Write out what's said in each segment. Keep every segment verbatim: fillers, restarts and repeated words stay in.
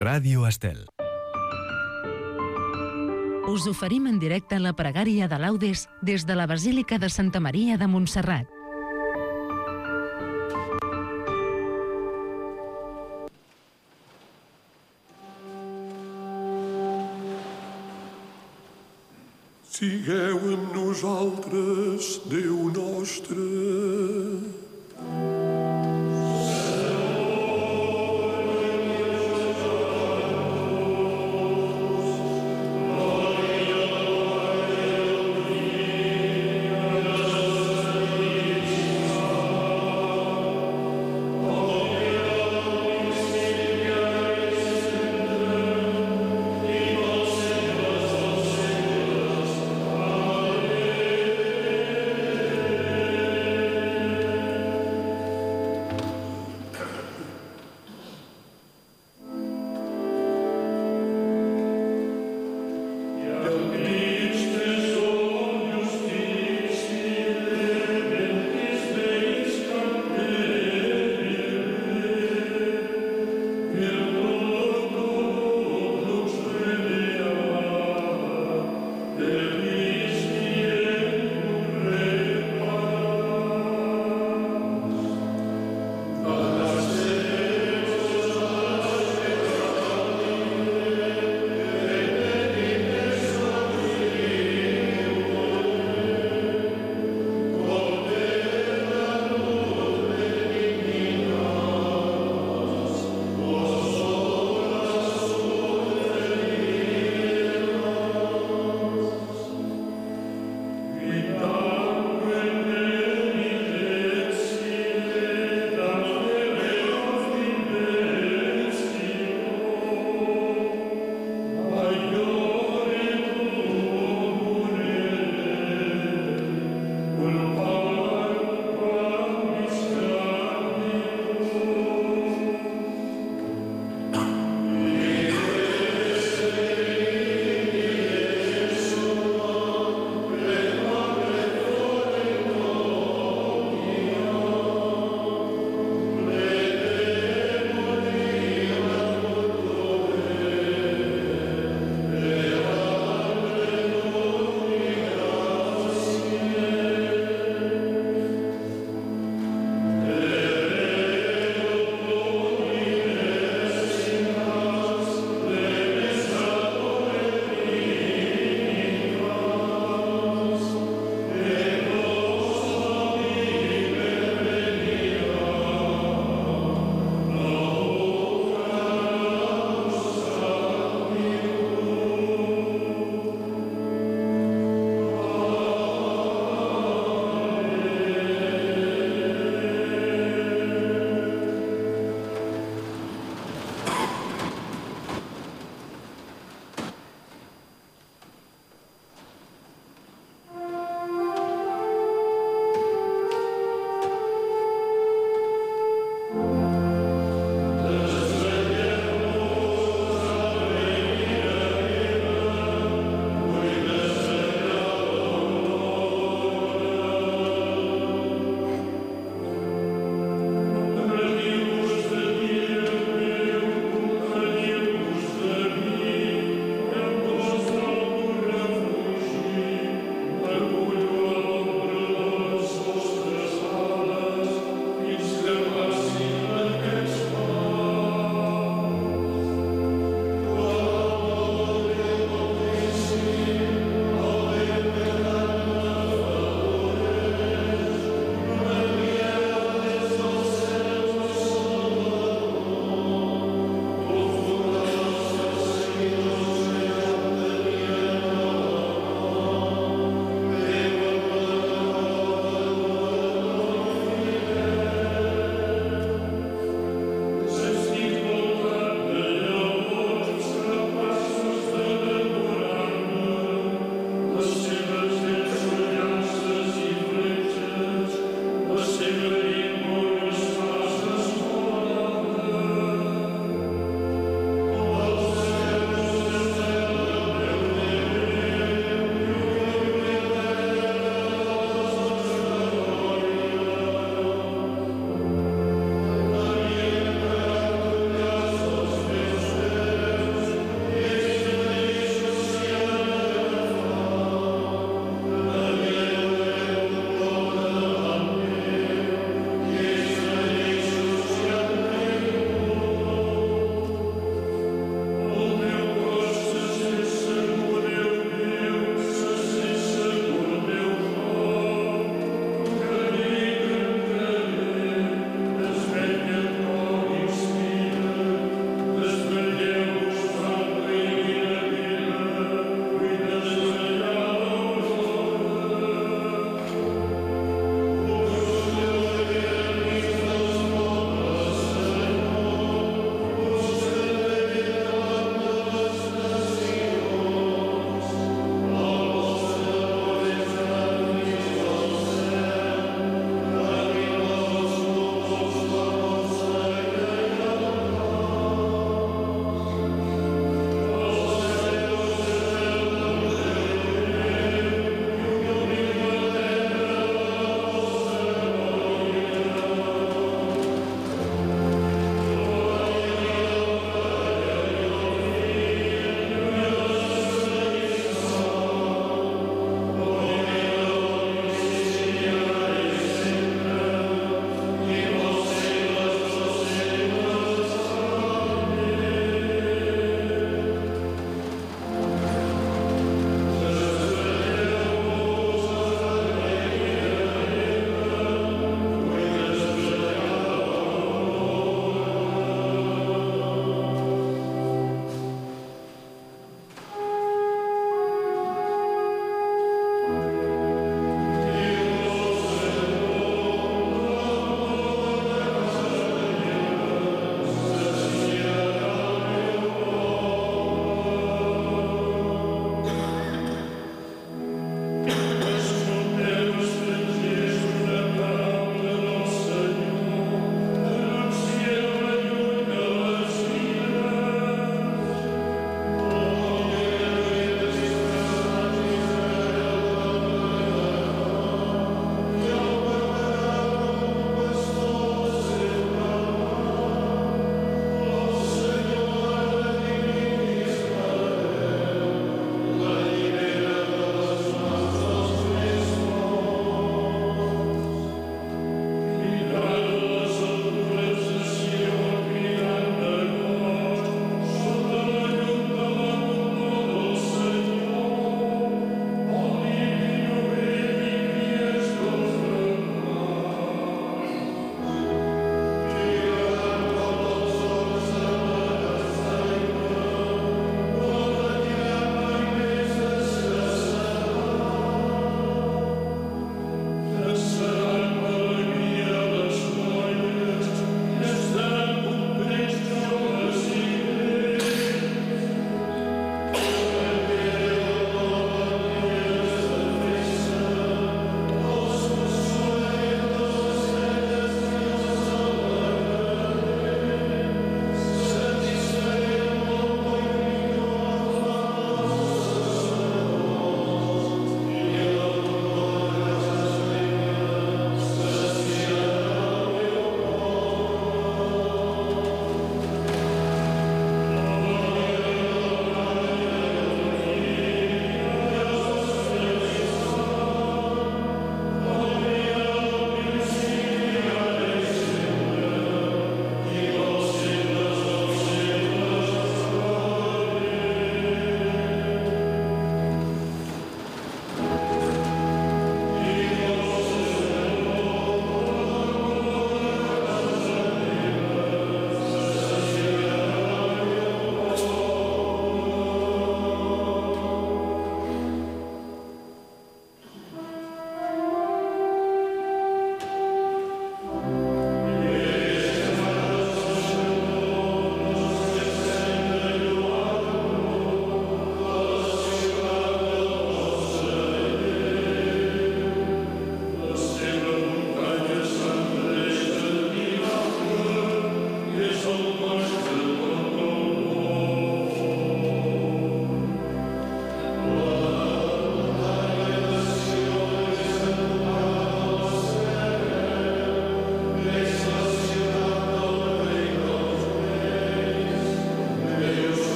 Ràdio Estel. Us oferim en directe la pregària de Laudes des de la Basílica de Santa Maria de Montserrat. Sigueu amb nosaltres, Déu nostre.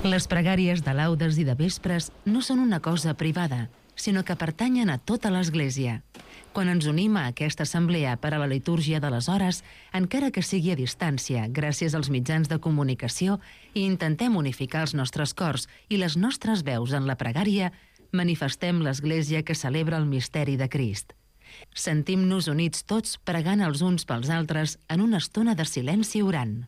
Les pregàries de laudes i de vespres no són una cosa privada, sinó que pertanyen a tota l'Església. Quan ens unim a aquesta assemblea per a la litúrgia de les hores, encara que sigui a distància, gràcies als mitjans de comunicació, i intentem unificar els nostres cors i les nostres veus en la pregària, manifestem l'Església que celebra el misteri de Crist. Sentim-nos units tots pregant els uns pels altres en una estona de silenci orant.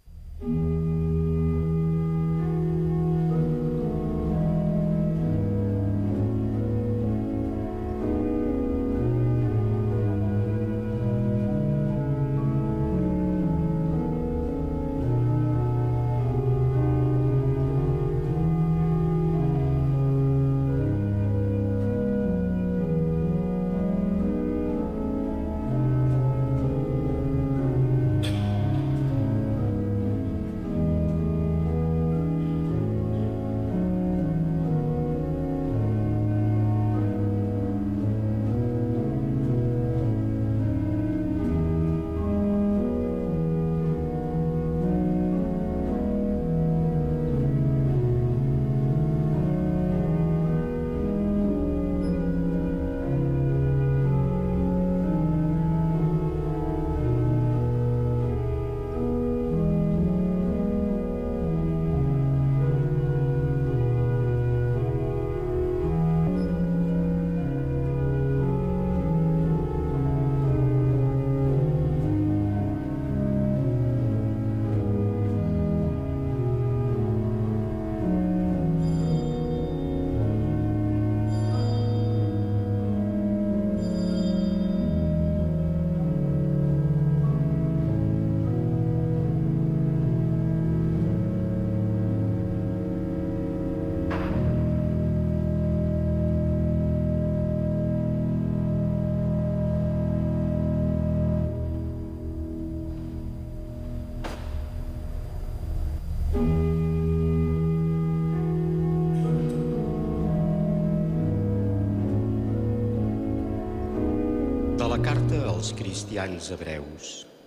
De la carta als cristians hebreus.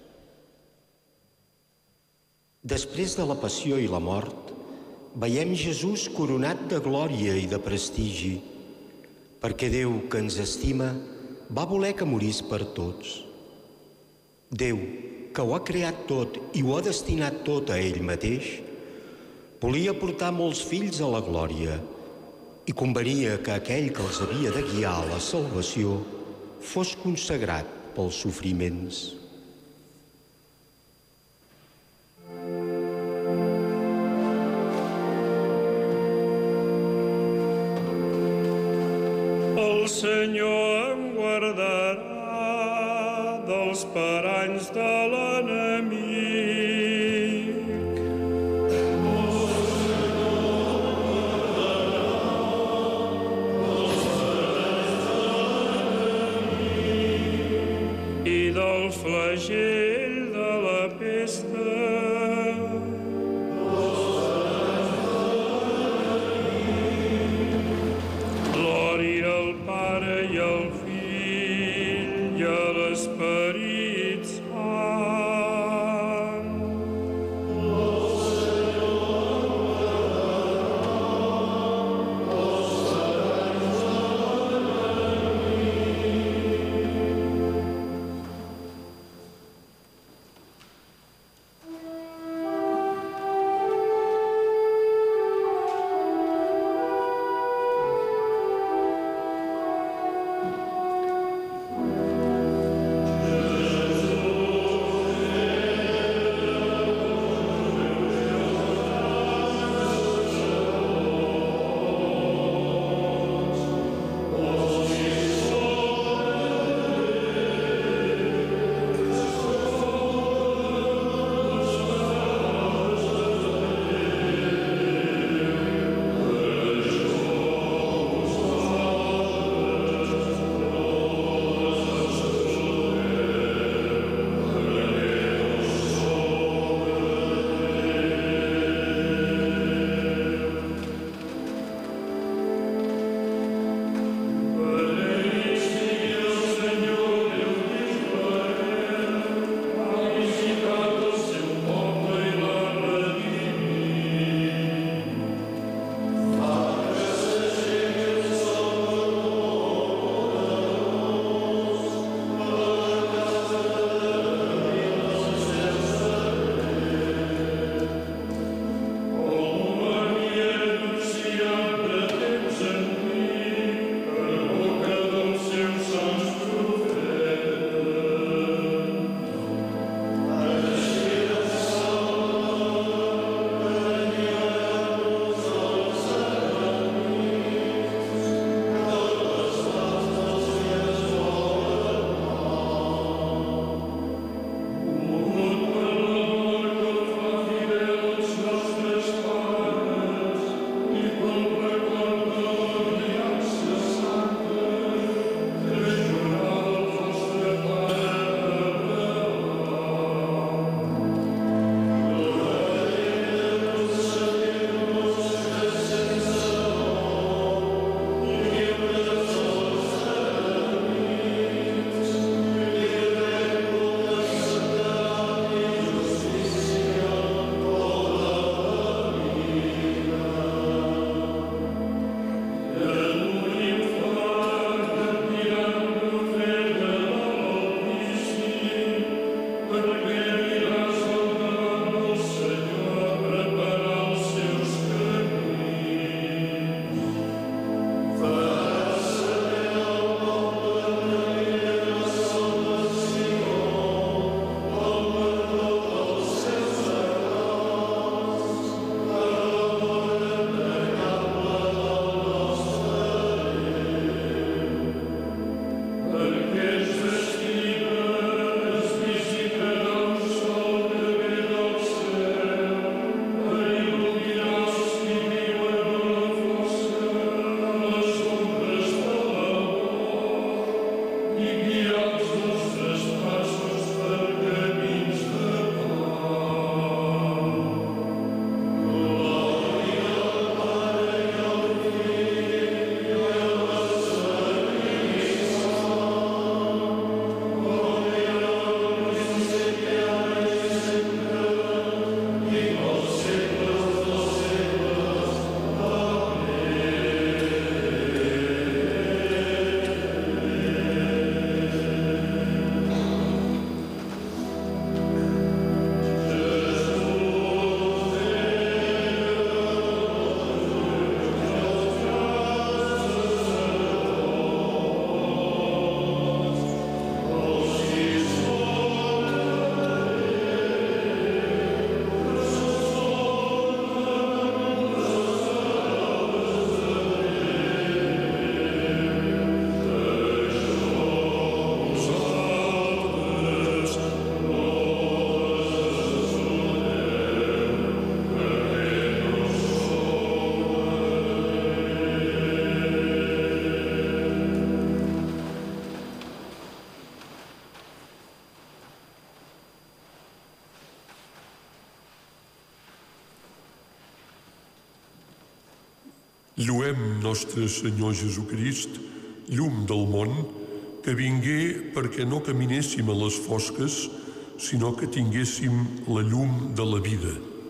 Després de la passió i la mort, veiem Jesús coronat de glòria i de prestigi, perquè Déu, que ens estima, va voler que morís per tots. Déu, que ho ha creat tot i ho ha destinat tot a ell mateix, volia portar molts fills a la glòria i convenia que aquell que els havia de guiar a la salvació fos consagrat pels sofriments. El Senyor em guardarà dels paranys de l'enemic. Del flagell de la pesta. Glòria al Pare i al Fill i a l'Esperit Sant. Lluem nostre Senyor Jesucrist, llum del món, que vingué perquè no caminéssim a les fosques, sinó que tinguéssim la llum de la vida.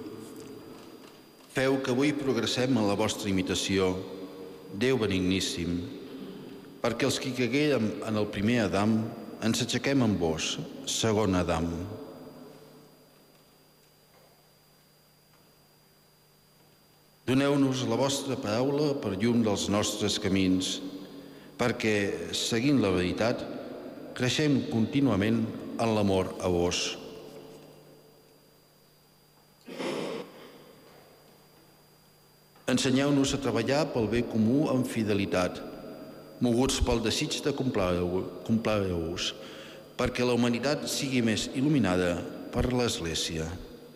Feu que avui progressem en la vostra imitació, Déu benigníssim, perquè els que caguérem en el primer Adam ens aixequem amb vos, segon Adam. Doneu-nos la vostra paraula per llum dels nostres camins, perquè, seguint la veritat, creixem contínuament en l'amor a vos. Ensenyeu-nos a treballar pel bé comú amb fidelitat, moguts pel desig de complaure-us, perquè la humanitat sigui més il·luminada per l'Església.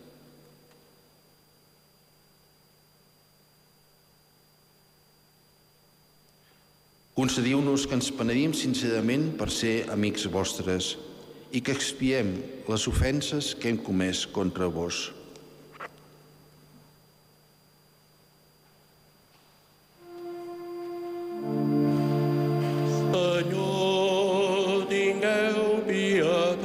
Concediu-nos que ens penedim sincerament per ser amics vostres i que expiem les ofenses que hem comès contra vos. Senyor, tingueu pietat.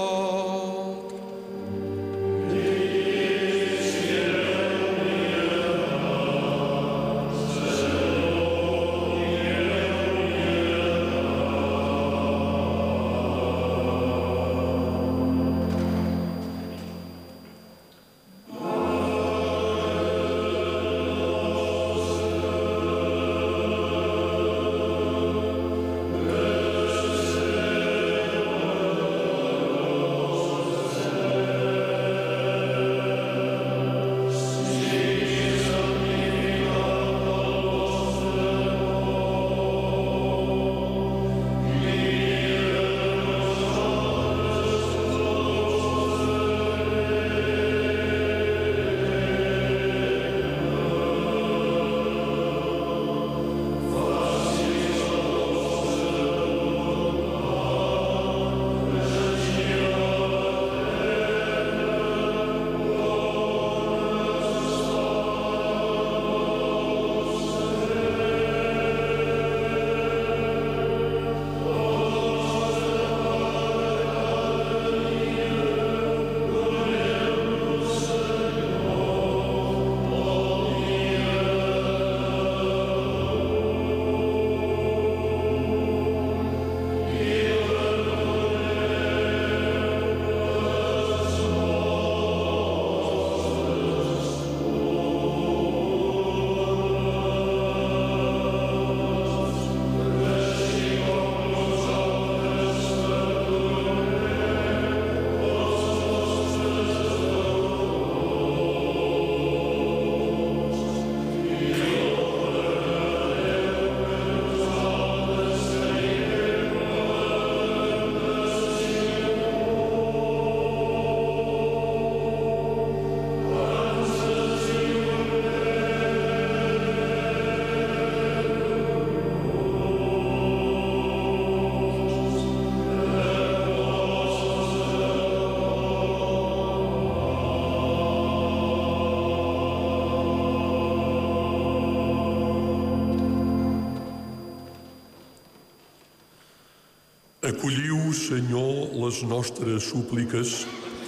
Acolliu, Senyor, les nostres súpliques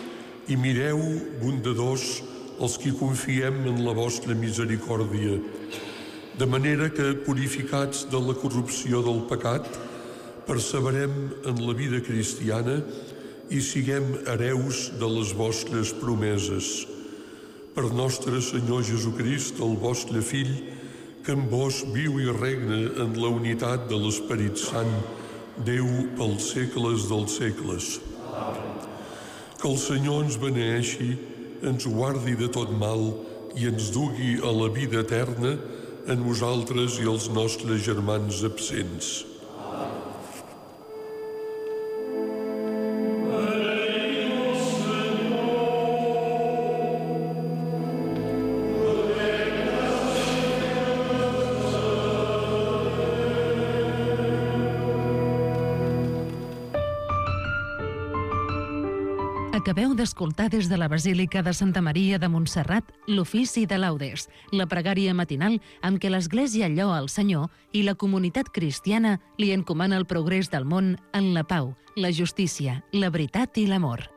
i mireu, bondadors, els qui confiem en la vostra misericòrdia, de manera que, purificats de la corrupció del pecat, perseverem en la vida cristiana i siguem hereus de les vostres promeses. Per nostre Senyor Jesucrist, el vostre Fill, que amb vos viu i regna en la unitat de l'Esperit Sant, Déu pels segles dels segles. Que el Senyor ens beneeixi, ens guardi de tot mal i ens dugui a la vida eterna en vosaltres i els nostres germans absents. Acabeu d'escoltar des de la Basílica de Santa Maria de Montserrat l'ofici de laudes, la pregària matinal amb què l'Església lloa el Senyor i la comunitat cristiana li encomana el progrés del món en la pau, la justícia, la veritat i l'amor.